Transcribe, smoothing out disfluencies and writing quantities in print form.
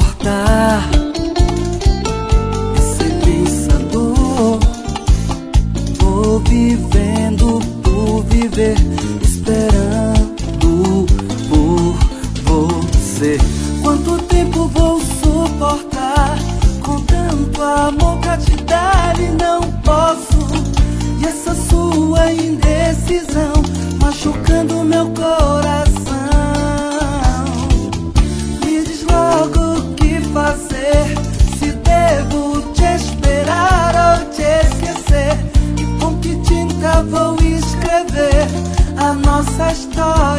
suportar essa imensa dor. Tô vivendo por viver, esperando por você. Quanto tempo vou suportar com tanto amor pra te dar e não posso? E essa sua indecisão machucando meu coração. Me diz logo o que fazer, se devo te esperar ou te esquecer. E com que tinta vou escrever a nossa história?